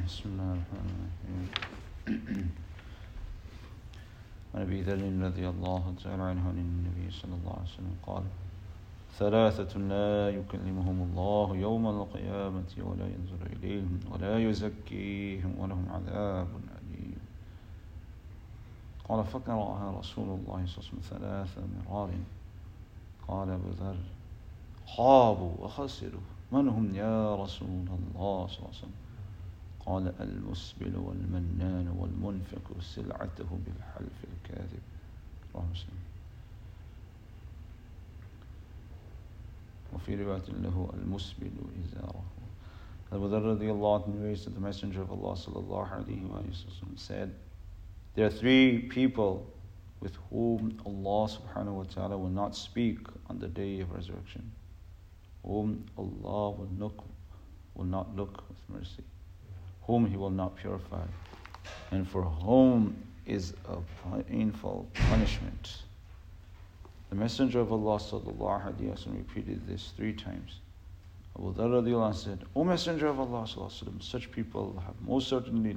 بسم الله الرحمن الرحيم. عن أبي ذر رضي الله تعالى عنه عن النبي صلى الله عليه وسلم قال: ثلاثة لا يكلمهم الله يوم القيامة ولا ينظر إليهم ولا يزكيهم ولهم عذاب أليم. قال: فقرأها رسول الله صلى الله عليه وسلم 3 مرار. قال أبو ذر: خابوا وخسروا، من هم يا رسول الله صلى الله عليه وسلم؟ قال: المسبل والمنان والمنفق سلعته بالحلف الكاذب. رواه مسلم. وفي رواية له: المسبل إزاره. Abu Dharr radiallahu anhu narrates that the Messenger of Allah sallallahu alayhi wa sallam said, there are 3 people with whom Allah subhanahu wa ta'ala will not speak on the day of resurrection, whom Allah will not look with mercy, whom He will not purify, and for whom is a painful punishment. The Messenger of Allah sallallahu alaihi wasallam repeated this 3 times. Abu Dharr radiallahu anhu said, O Messenger of Allah sallallahu alaihi wasallam, such people have most certainly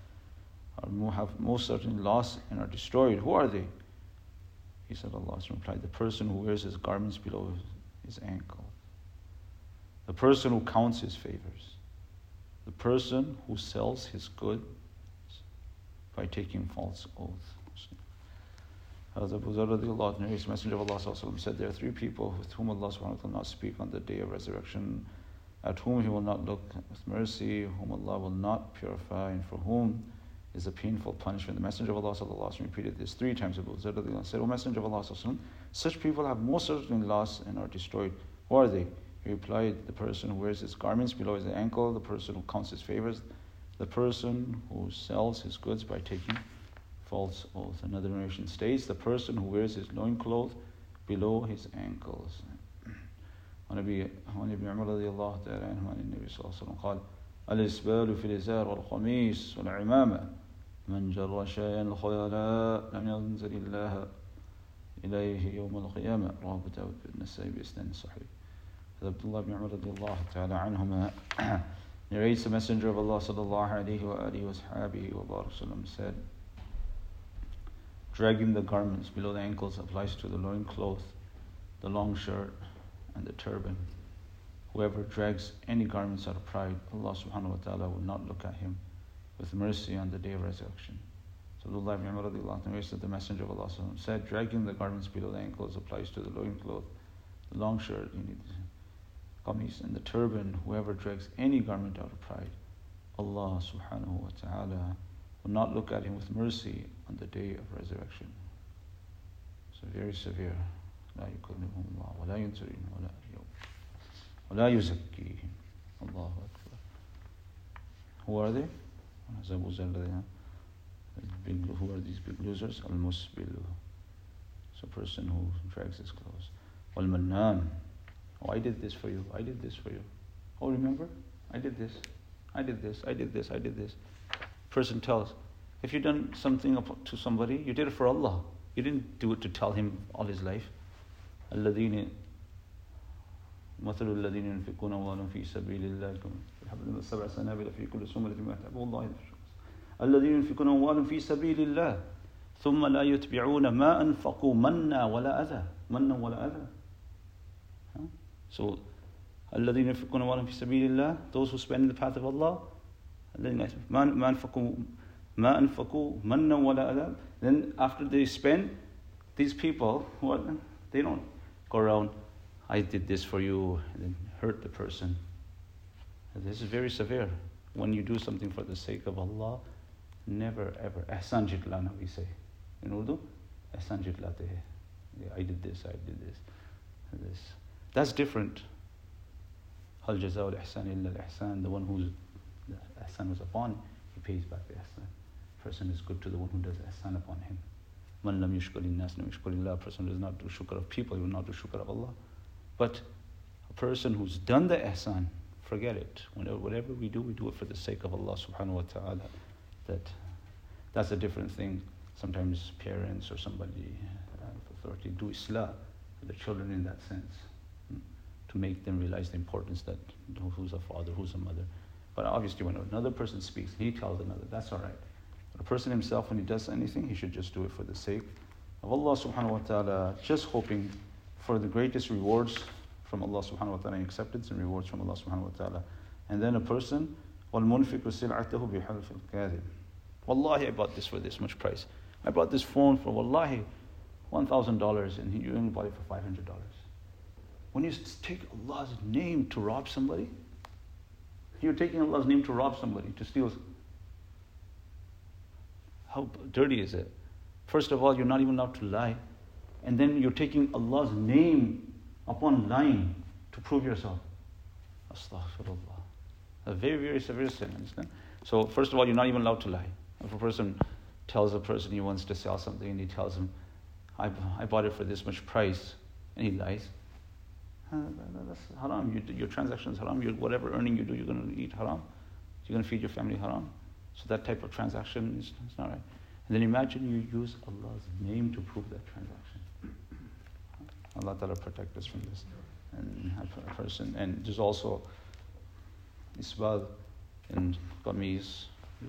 lost and are destroyed. Who are they? He said, Allah replied, the person who wears his garments below his ankle, the person who counts his favors, the person who sells his goods by taking false oaths. As Abu Dharr radiallahu anhu, the Messenger of Allah sallallahu alaihi wasallam said, there are 3 people with whom Allah subhanahu wa ta'ala will not speak on the day of resurrection, at whom He will not look with mercy, whom Allah will not purify, and for whom is a painful punishment. The Messenger of Allah sallallahu alaihi wasallam repeated this 3 times. Abu Dharr radiallahu anhu said, O Messenger of Allah sallallahu alaihi wasallam, such people have most certainly lost and are destroyed. Who are they? He replied, the person who wears his garments below his ankle, the person who counts his favors, the person who sells his goods by taking false oath. Another narration states, the person who wears his loincloth below his ankles. عن ابن عمر رضي الله تعالى عنه عن النبي صلى الله عليه وسلم قال: الإسبال في الإزار والقميص والعمامة من جر شيئا الخيلاء لم ينزل الله إليه يوم القيامة. رواه أبو داود والنسائي بإسناد صحيح. Abdullah ibn Umar radiallahu ta'ala anhuma narrates, the Messenger of Allah sallallahu alayhi wa alihi wa sallam said, dragging the garments below the ankles applies to the loincloth, the long shirt, and the turban. Whoever drags any garments out of pride, Allah subhanahu wa ta'ala will not look at him with mercy on the day of resurrection. So Abdullah ibn Umar radiallahu ta'ala narrates that the Messenger of Allah sallallahu said, dragging the garments below the ankles applies to the loincloth, the long shirt, qamis, and the turban. Whoever drags any garment out of pride, Allah subhanahu wa ta'ala will not look at him with mercy on the day of resurrection. So very severe. لا يكلمهم الله ولا ينصرهم ولا يزكيهم. Allahu Akbar. Who are they? Who are these big losers? Al-Musbilu. It's a person who drags his clothes. Wal-Mannan. Oh, I did this for you. I did this for you. Oh, remember? I did this. I did this. I did this. I did this. Person tells, if you've done something to somebody, you did it for Allah. You didn't do it to tell him all his life. الذين مثل الذين ينفقون أموالهم في سبيل الله كمثل 7 سنابل في كل سنبلة 100 حبة والله الذين ينفقون أموالهم في سبيل الله ثم لا يتبعون ما أنفقوا منا ولا أذى. So الذين ينفقون أموالهم في سبيل الله, those who spend in the path of Allah, ما أنفقوا منا ولا أذى. Then after they spend, these people, they don't go around, I did this for you, and then hurt the person. This is very severe. When you do something for the sake of Allah, never ever, ihsan jitlana we say. In Urdu, ihsan jitlate hai. I did this, this. That's different. Hal jaza al-ihsan illa al-ihsan. The one whose the ihsan was upon, he pays back the ihsan. Person is good to the one who does ihsan upon him. Man lam yushkur linnas lam yushkur lillah. A person does not do shukr of people, he will not do shukr of Allah. But a person who's done the ihsan, forget it. Whatever we do it for the sake of Allah subhanahu wa ta'ala. That's a different thing. Sometimes parents or somebody of authority do islah for the children in that sense, to make them realize the importance that who's a father, who's a mother. But obviously when another person speaks, he tells another, that's all right. But a person himself, when he does anything, he should just do it for the sake of Allah subhanahu wa ta'ala, just hoping for the greatest rewards from Allah subhanahu wa ta'ala, and acceptance and rewards from Allah subhanahu wa ta'ala. And then a person, وَالْمُنْفِقُ سِلْعَتَهُ بِحَلْفِ الْكَاذِبِ. Wallahi, I bought this for this much price. I bought this phone for, wallahi, $1,000, and you only bought it for $500. When you take Allah's name to rob somebody, you're taking Allah's name to rob somebody, to steal. How dirty is it? First of all, you're not even allowed to lie. And then you're taking Allah's name upon lying to prove yourself. Astaghfirullah. A very, very severe sin, understand? So first of all, you're not even allowed to lie. If a person tells a person he wants to sell something and he tells him, I bought it for this much price, and he lies, that's haram. Your transaction is haram. Whatever earning you do, you're going to eat haram. You're going to feed your family haram. So that type of transaction is not right. And then imagine you use Allah's name to prove that transaction. Allah Ta'ala protect us from this. And a person, and there's also isbal in qamis,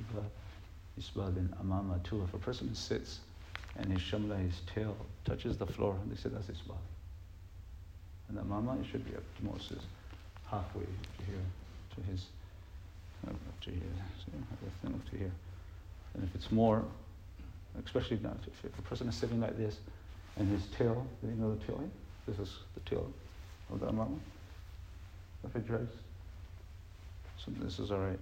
isbal in amama too. If a person sits and his shamla, his tail, touches the floor, they say that's isbal. And the amama, it should be up to most is halfway to here, to his, up to here, so the thing up to here. And if it's more, especially now, if a person is sitting like this, and his tail, do you know the tail? This is the tail of the amama. If it dries, so this is all right.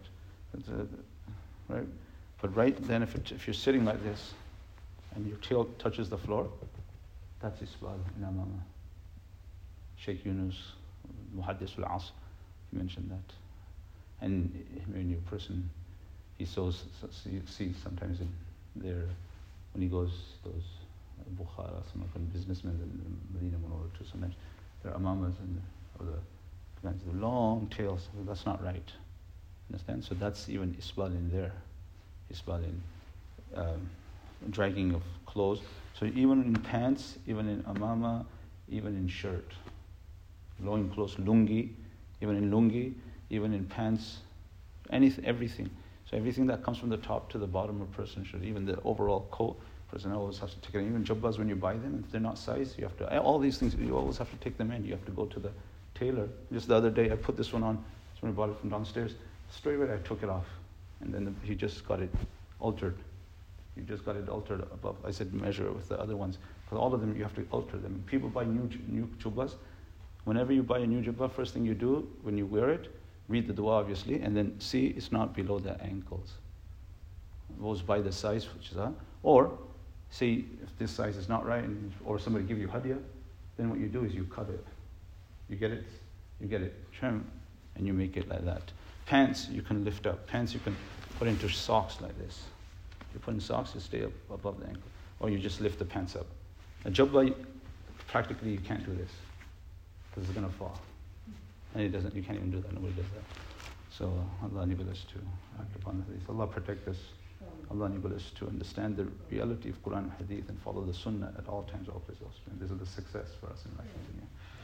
Right? But right then, if you're sitting like this, and your tail touches the floor, that's isbal in amama. Sheikh Yunus, Muhaddis al-Asr, he mentioned that. And when your person, he sees sometimes in there, when he goes, those Bukhara, some of the businessmen in Medina Munawwara too, sometimes there are amamas or the long tails. That's not right. Understand? So that's even isbal in there. Isbal in dragging of clothes. So even in pants, even in amama, even in shirt, loin clothes, lungi, even in lungi, even in pants, everything. So everything that comes from the top to the bottom of a person should, even the overall coat, person always has to take it. Even jubbas, when you buy them, if they're not sized, you have to, all these things, you always have to take them in. You have to go to the tailor. Just the other day, I put this one on, so when I bought it from downstairs, straight away I took it off. And then he just got it altered. You just got it altered above. I said measure it with the other ones. Because all of them, you have to alter them. People buy new jubbas. Whenever you buy a new jubbah, first thing you do, when you wear it, read the dua obviously, and then see it's not below the ankles. It goes by the size, which is or see if this size is not right, or somebody give you hadiyah, then what you do is you cut it. You get it trim, and you make it like that. Pants you can lift up. Pants you can put into socks like this. You put in socks, you stay up above the ankle, or you just lift the pants up. A jubbah, practically you can't do this because it's going to fall, and it doesn't. You can't even do that. Nobody does that. So Allah enable us to act upon this. Allah protect us. Allah enable us to understand the reality of Quran and Hadith and follow the Sunnah at all times, all places. This is the success for us in life.